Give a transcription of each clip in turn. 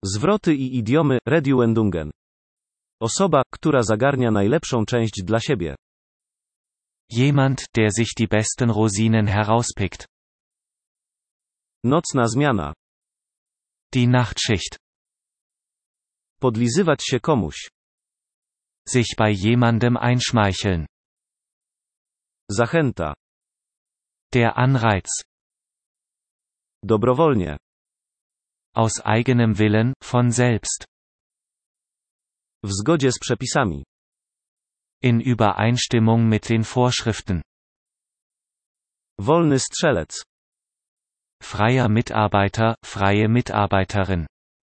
Zwroty i idiomy, Redewendungen. Osoba, która zagarnia najlepszą część dla siebie. Jemand, der sich die besten Rosinen herauspickt. Nocna zmiana. Die Nachtschicht. Podlizywać się komuś. Sich bei jemandem einschmeicheln. Zachęta. Der Anreiz. Dobrowolnie. Aus eigenem Willen, von selbst. W zgodzie z przepisami. In Übereinstimmung mit den Vorschriften. Wolny strzelec. Freier Mitarbeiter, freie Mitarbeiterin.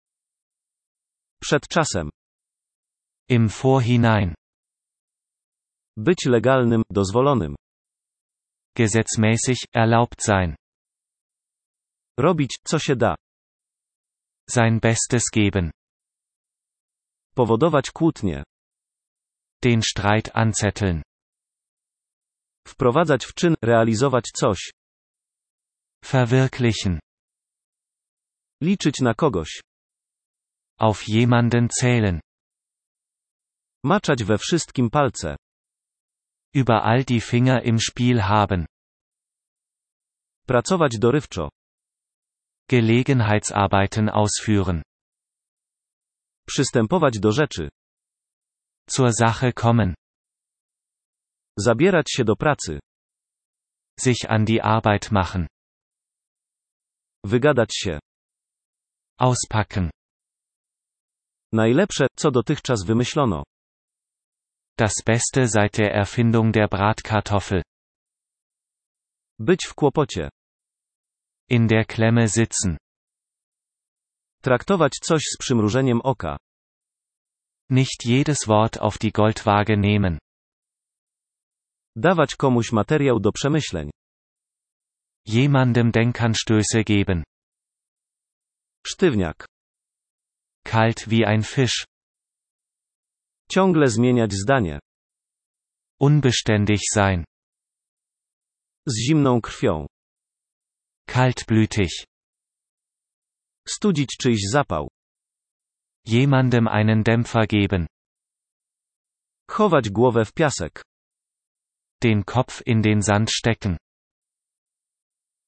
Przed czasem. Im Vorhinein. Być legalnym, dozwolonym. Gesetzmäßig, erlaubt sein. Robić, co się da. Sein Bestes geben. Powodować kłótnie. Den Streit anzetteln. Wprowadzać w czyn, realizować coś. Verwirklichen. Liczyć na kogoś. Auf jemanden zählen. Maczać we wszystkim palce. Überall die Finger im Spiel haben. Pracować dorywczo. Gelegenheitsarbeiten ausführen. Przystępować do rzeczy. Zur Sache kommen. Zabierać się do pracy. Sich an die Arbeit machen. Wygadać się. Auspacken. Najlepsze, co dotychczas wymyślono. Das Beste seit der Erfindung der Bratkartoffel. Być w kłopocie. In der Klemme sitzen. Traktować coś z przymrużeniem oka. Nicht jedes Wort auf die Goldwaage nehmen. Dawać komuś materiał do przemyśleń. Jemandem Denkanstöße geben. Sztywniak. Kalt wie ein Fisch. Ciągle zmieniać zdanie. Unbeständig sein. Z zimną krwią. Kaltblütig. Studzić czyjś zapał. Jemandem einen Dämpfer geben. Chować głowę w piasek. Den Kopf in den Sand stecken.